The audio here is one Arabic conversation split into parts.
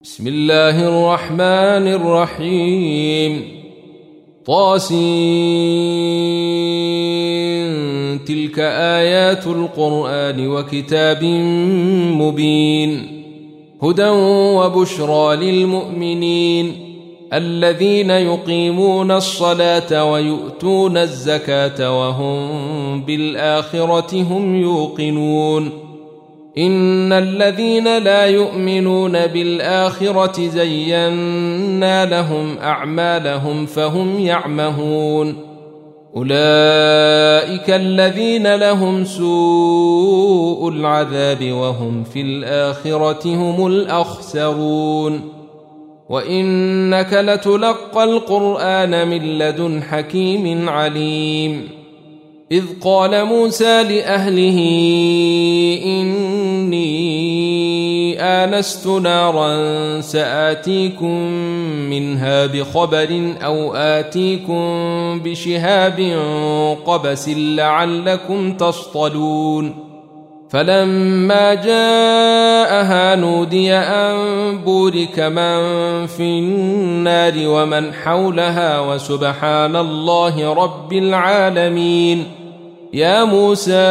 بسم الله الرحمن الرحيم طاسين تلك آيات القرآن وكتاب مبين هدى وبشرى للمؤمنين الذين يقيمون الصلاة ويؤتون الزكاة وهم بالآخرة هم يوقنون إن الذين لا يؤمنون بالآخرة زينا لهم أعمالهم فهم يعمهون أولئك الذين لهم سوء العذاب وهم في الآخرة هم الأخسرون وإنك لتلقى القرآن من لدن حكيم عليم إذ قال موسى لأهله إني آنست نارا سآتيكم منها بخبر أو آتيكم بشهاب قبس لعلكم تصطلون فلما جاءها نودي أن بورك من في النار ومن حولها وسبحان الله رب العالمين يا موسى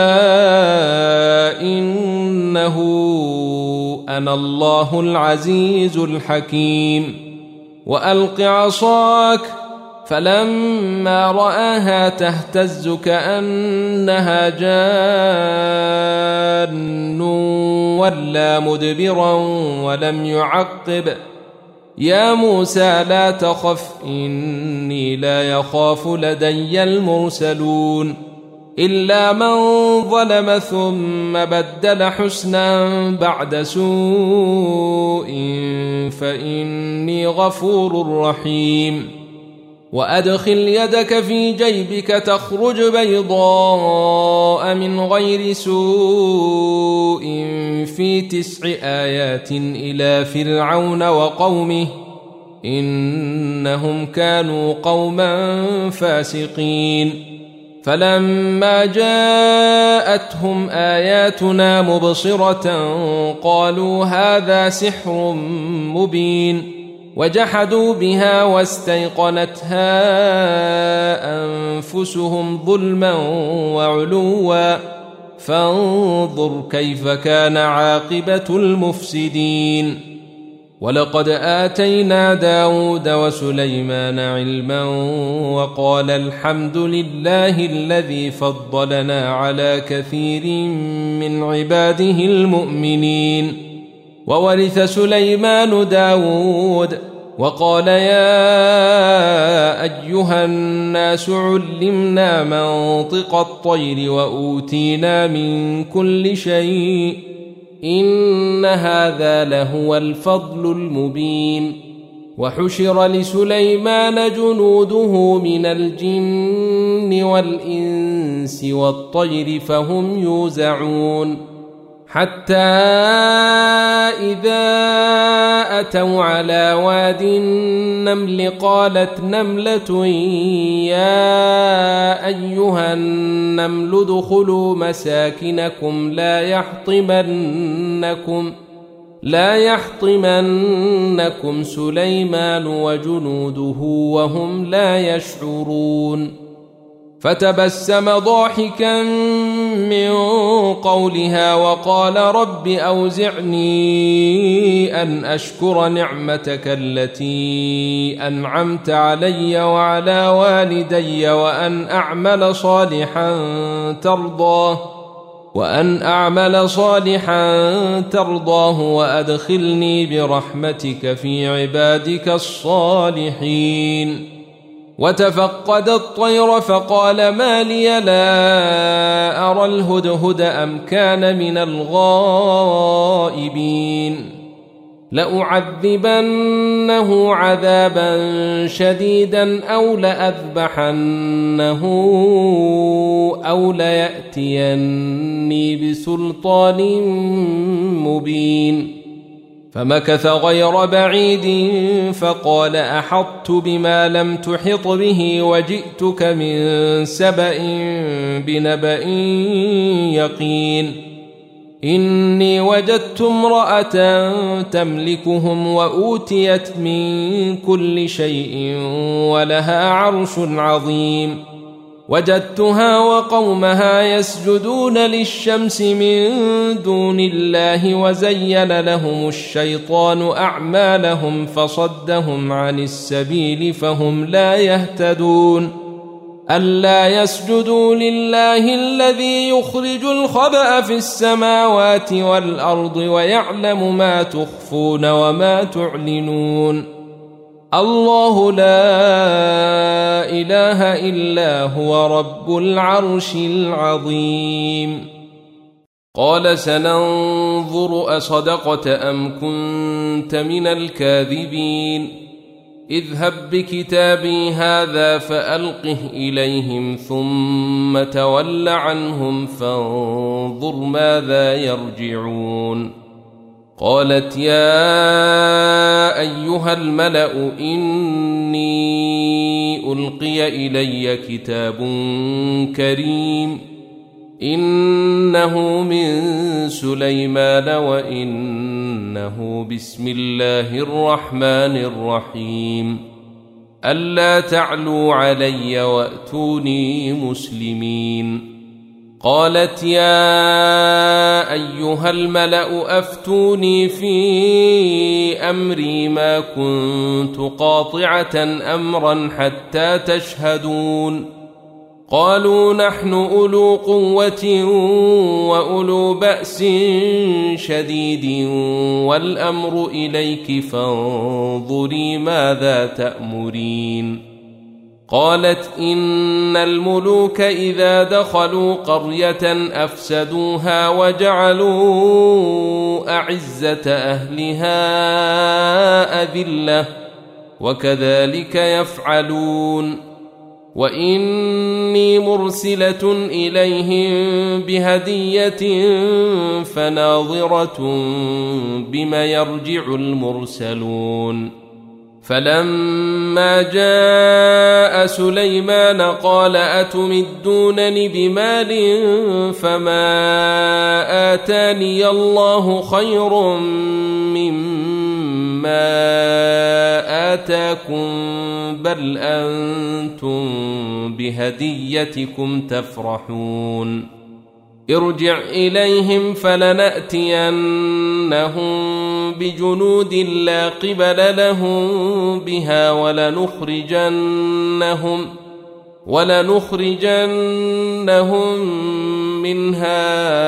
إنه أنا الله العزيز الحكيم وألق عصاك فلما رآها تهتز كأنها جان ولا مدبرا ولم يعقب يا موسى لا تخف إني لا يخاف لدي المرسلون إلا من ظلم ثم بدل حسنا بعد سوء فإني غفور رحيم وأدخل يدك في جيبك تخرج بيضاء من غير سوء في 9 آيات إلى فرعون وقومه إنهم كانوا قوما فاسقين فلما جاءتهم آياتنا مبصرة قالوا هذا سحر مبين وجحدوا بها واستيقنتها أنفسهم ظلما وعلوا فانظر كيف كان عاقبة المفسدين ولقد آتينا داود وسليمان علما وقال الحمد لله الذي فضلنا على كثير من عباده المؤمنين وورث سليمان داود وقال يا أيها الناس علمنا منطق الطير وأوتينا من كل شيء إن هذا لهو الفضل المبين وحشر لسليمان جنوده من الجن والإنس والطير فهم يوزعون حتى إذا أتوا على واد النمل قالت نملة يا أيها النمل ادخلوا مساكنكم لا يحطمنكم سليمان وجنوده وهم لا يشعرون فتبسم ضاحكا من قولها وقال رب أوزعني أن أشكر نعمتك التي أنعمت علي وعلى والدي وأن أعمل صالحا ترضاه وأدخلني برحمتك في عبادك الصالحين وتفقد الطير فقال ما لي لا أرى الهدهد أم كان من الغائبين لأعذبنه عذابا شديدا أو لأذبحنه أو ليأتيني بسلطان مبين فمكث غير بعيد فقال أحطت بما لم تحط به وجئتك من سبأ بنبأ يقين إني وجدت امرأة تملكهم وأوتيت من كل شيء ولها عرش عظيم وجدتها وقومها يسجدون للشمس من دون الله وزين لهم الشيطان أعمالهم فصدهم عن السبيل فهم لا يهتدون ألا يسجدوا لله الذي يخرج الخبأ في السماوات والأرض ويعلم ما تخفون وما تعلنون الله لا إله إلا هو رب العرش العظيم قال سننظر أصدقت أم كنت من الكاذبين اذهب بكتابي هذا فألقه إليهم ثم تول عنهم فانظر ماذا يرجعون قالت يا أيها الملأ إني ألقي إلي كتاب كريم إنه من سليمان وإنه بسم الله الرحمن الرحيم ألا تعلوا علي وأتوني مسلمين قالت يا أيها الملأ أفتوني في أمري ما كنت قاطعة أمرا حتى تشهدون قالوا نحن أولو قوة وأولو بأس شديد والأمر إليك فانظري ماذا تأمرين قالت إن الملوك إذا دخلوا قرية أفسدوها وجعلوا أعزة أهلها أذلة وكذلك يفعلون وإني مرسلة إليهم بهدية فناظرة بما يرجع المرسلون فلما جاء سليمان قال أتمدونني بمال فما آتاني الله خير مما آتاكم بل أنتم بهديتكم تفرحون ارجع إليهم فلنأتينهم بجنود لا قبل لهم بها ولنخرجنهم منها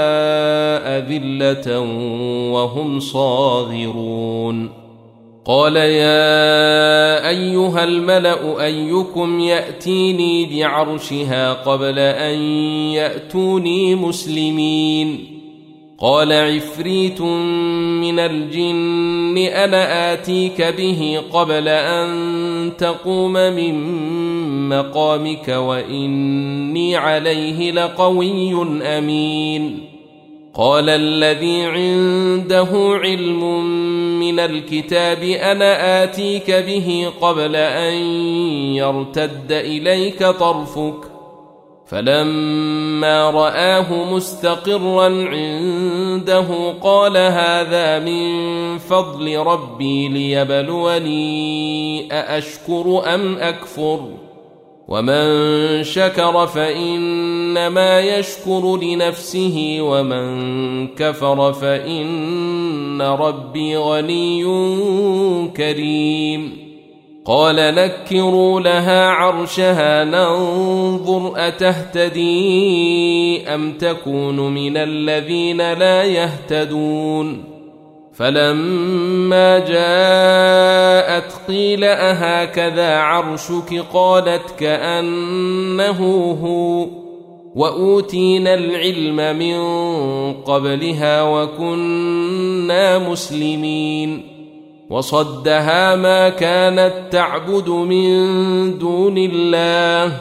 أذلة وهم صاغرون قال يا أيها الملأ أيكم يأتيني بعرشها قبل أن يأتوني مسلمين قال عفريت من الجن أنا آتيك به قبل أن تقوم من مقامك وإني عليه لقوي أمين قال الذي عنده علم من الكتاب أنا آتيك به قبل أن يرتد إليك طرفك فلما رآه مستقرا عنده قال هذا من فضل ربي ليبلوني أأشكر أم أكفر ومن شكر فإنما يشكر لنفسه ومن كفر فإن ربي غني كريم قال نكروا لها عرشها ننظر أتهتدي أم تكون من الذين لا يهتدون فلما جاءت قيل أهكذا عرشك قالت كأنه هو وأوتينا العلم من قبلها وكنا مسلمين وصدها ما كانت تعبد من دون الله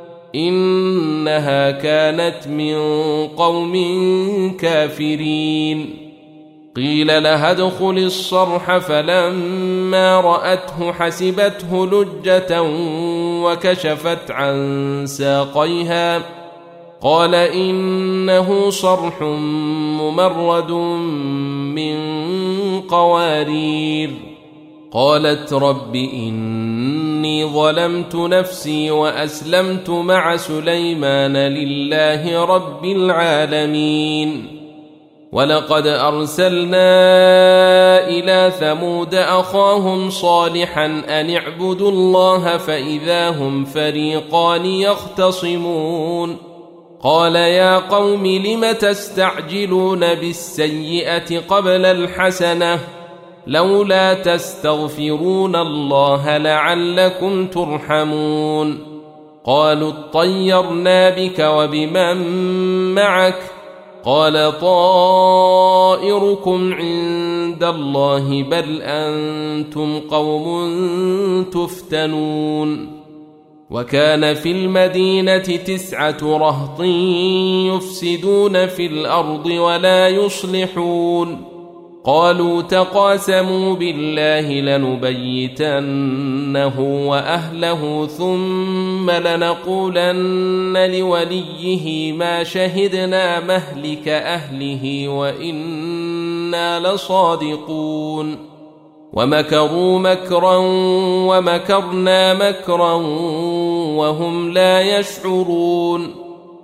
إنها كانت من قوم كافرين قيل لها ادخل الصرح فلما رأته حسبته لجة وكشفت عن ساقيها قال إنه صرح ممرد من قوارير. قالت رب إني ظلمت نفسي وأسلمت مع سليمان لله رب العالمين. ولقد أرسلنا إلى ثمود أخاهم صالحا أن اعبدوا الله فإذا هم فريقان يختصمون. قال يا قوم لم تستعجلون بالسيئة قبل الحسنة لولا تستغفرون الله لعلكم ترحمون. قالوا اطيرنا بك وبمن معك قال طائركم عند الله بل أنتم قوم تفتنون. وكان في المدينة 9 رهط يفسدون في الأرض ولا يصلحون. قالوا تقاسموا بالله لنبيتنه وأهله ثم لنقولن لوليه ما شهدنا مهلك أهله وإنا لصادقون. ومكروا مكرا ومكرنا مكرا وهم لا يشعرون.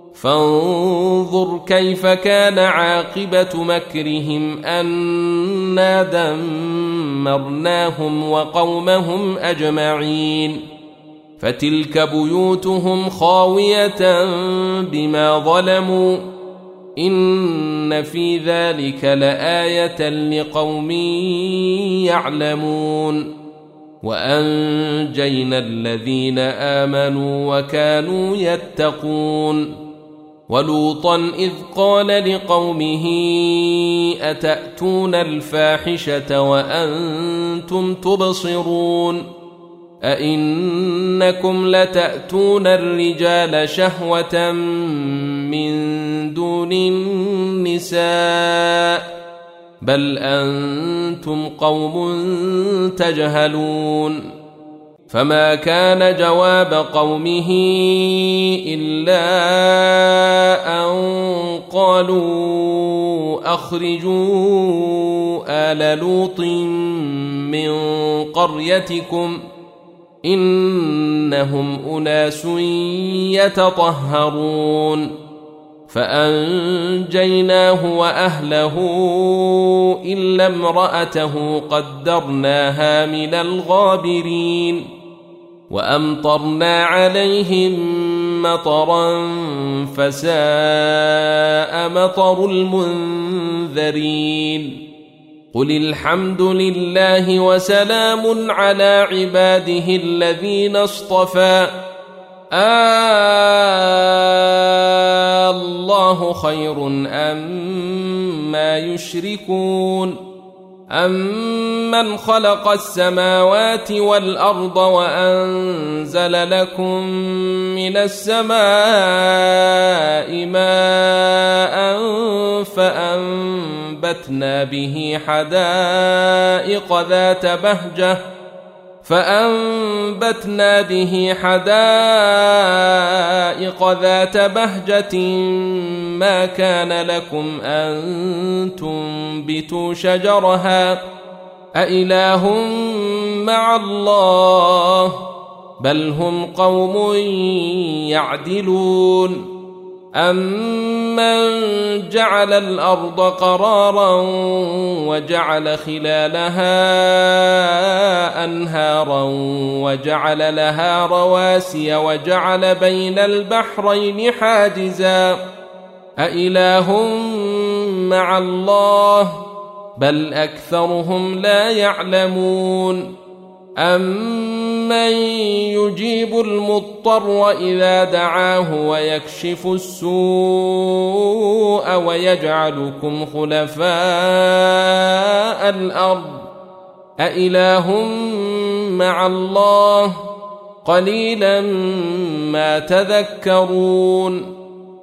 فانظر كيف كان عاقبة مكرهم أنا دمرناهم وقومهم أجمعين. فتلك بيوتهم خاوية بما ظلموا إن في ذلك لآية لقوم يعلمون. وأنجينا الذين آمنوا وكانوا يتقون. ولوطا إذ قال لقومه أتأتون الفاحشة وأنتم تبصرون أئنكم لتأتون الرجال شهوة من دون النساء بل أنتم قوم تجهلون. فما كان جواب قومه إلا أن قالوا أخرجوا آل لوط من قريتكم إنهم أناس يتطهرون. فأنجيناه وأهله إلا امرأته قدرناها من الغابرين. وأمطرنا عليهم مطرا فساء مطر المنذرين. قل الحمد لله وسلام على عباده الذين اصطفى الله خير أما يشركون. أمن خلق السماوات والأرض وأنزل لكم من السماء ماء فأنبتنا به حدائق ذات بهجة ما كان لكم أن تنبتوا شجرها أإله مع الله بل هم قوم يعدلون. أمن جعل الأرض قرارا وجعل خلالها أنهارا وجعل لها رواسي وجعل بين البحرين حاجزا أإله مع الله بل أكثرهم لا يعلمون. أمن يجيب المضطر إذا دعاه ويكشف السوء ويجعلكم خلفاء الأرض أإله مع الله قليلا ما تذكرون.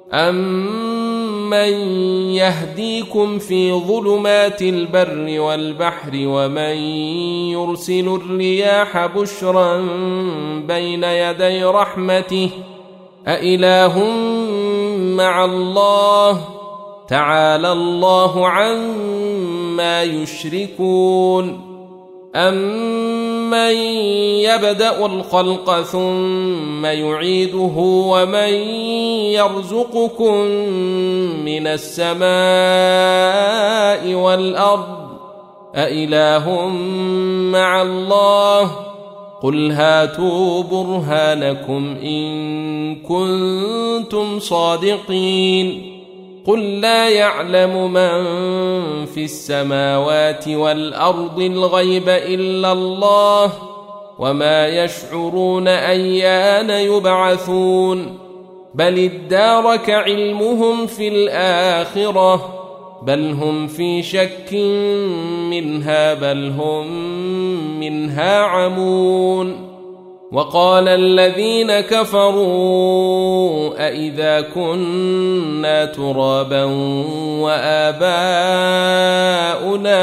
أمن يهديكم في ظلمات البر والبحر ومن يرسل الرياح بشرا بين يدي رحمته أإله مع الله تعالى الله عما يشركون أمن يبدأ الخلق ثم يعيده ومن يرزقكم من السماء والأرض أإله مع الله قل هاتوا برهانكم إن كنتم صادقين قل لا يعلم من في السماوات والأرض الغيب إلا الله وما يشعرون أيان يبعثون بل ادارك علمهم في الآخرة بل هم في شك منها بل هم منها عمون وقال الذين كفروا أئذا كنا ترابا وآباؤنا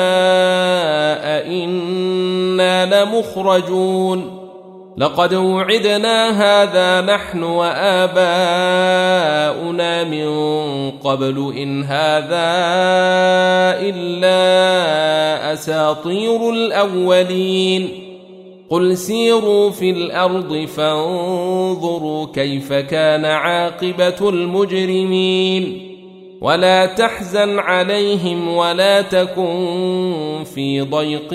أئنا لمخرجون لقد وعدنا هذا نحن وآباؤنا من قبل إن هذا إلا أساطير الأولين قل سيروا في الأرض فانظروا كيف كان عاقبة المجرمين ولا تحزن عليهم ولا تكن في ضيق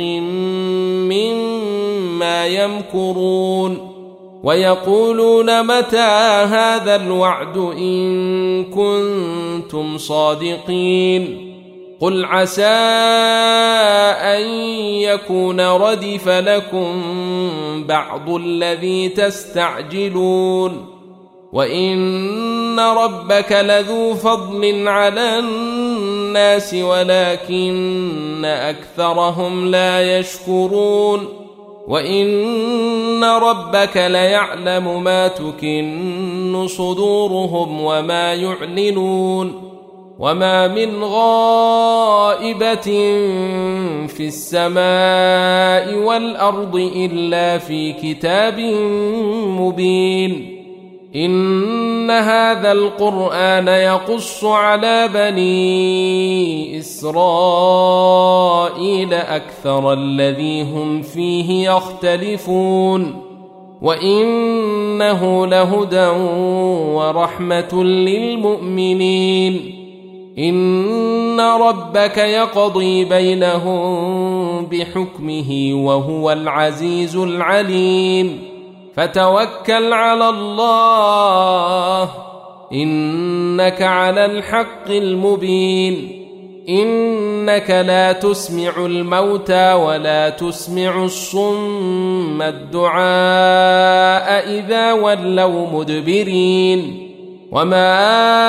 مما يمكرون ويقولون متى هذا الوعد إن كنتم صادقين قل عسى أن يكون ردف لكم بعض الذي تستعجلون وإن ربك لذو فضل على الناس ولكن أكثرهم لا يشكرون وإن ربك ليعلم ما تكن صدورهم وما يعلنون وما من غائبة في السماء والأرض إلا في كتاب مبين إن هذا القرآن يقص على بني إسرائيل أكثر الذي هم فيه يختلفون وإنه لهدى ورحمة للمؤمنين إن ربك يقضي بينهم بحكمه وهو العزيز العليم فتوكل على الله إنك على الحق المبين إنك لا تسمع الموتى ولا تسمع الصم الدعاء إذا ولوا مدبرين وما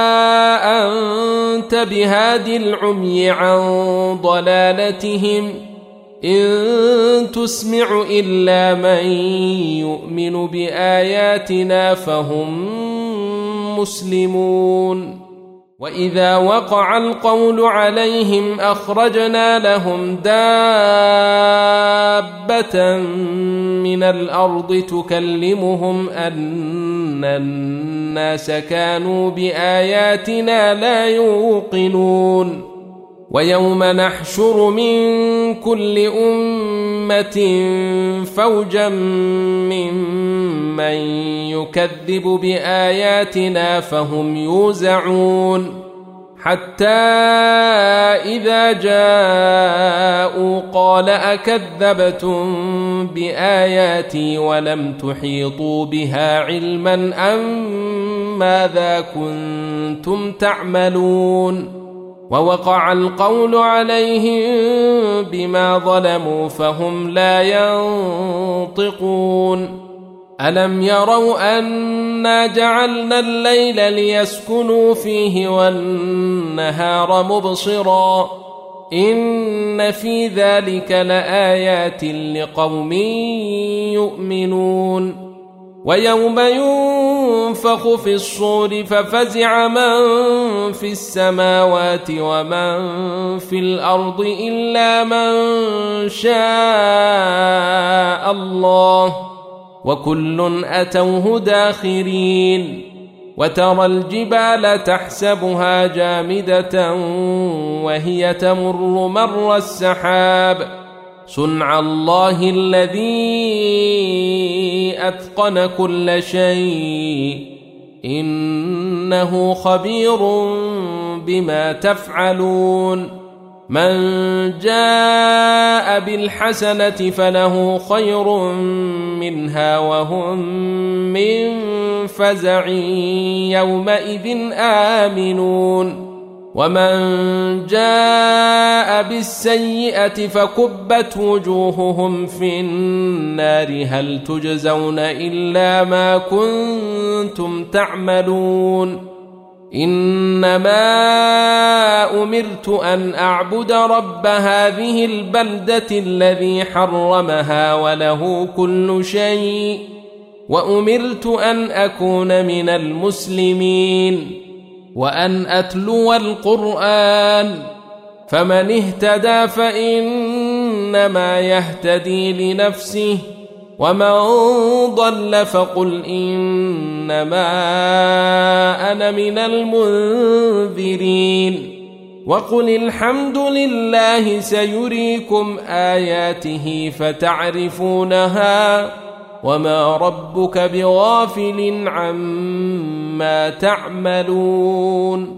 أنت بهاد العمي عن ضلالتهم إن تسمع إلا من يؤمن بآياتنا فهم مسلمون وإذا وقع القول عليهم أخرجنا لهم دابة من الأرض تكلمهم أن الناس كانوا بآياتنا لا يوقنون ويوم نحشر من كل أمة فوجا ممن يكذب بآياتنا فهم يوزعون حتى إذا جاءوا قال أكذبتم بآياتي ولم تحيطوا بها علما أم ماذا كنتم تعملون ووقع القول عليهم بما ظلموا فهم لا ينطقون ألم يروا أنا جعلنا الليل ليسكنوا فيه والنهار مبصرا إن في ذلك لآيات لقوم يؤمنون ويوم ينفخ في الصور ففزع من في السماوات ومن في الأرض إلا من شاء الله وكل أتوه داخرين وترى الجبال تحسبها جامدة وهي تمر مر السحاب صنع الله الذي أتقن كل شيء إنه خبير بما تفعلون من جاء بالحسنة فله خير منها وهم من فزع يومئذ آمنون ومن جاء بالسيئة فكبت وجوههم في النار هل تجزون إلا ما كنتم تعملون إنما أمرت أن أعبد رب هذه البلدة الذي حرمها وله كل شيء وأمرت أن أكون من المسلمين وأن أتلو القرآن فمن اهتدى فإنما يهتدي لنفسه ومن ضل فقل إنما أنا من المنذرين وقل الحمد لله سيريكم آياته فتعرفونها وما ربك بغافل عما تعملون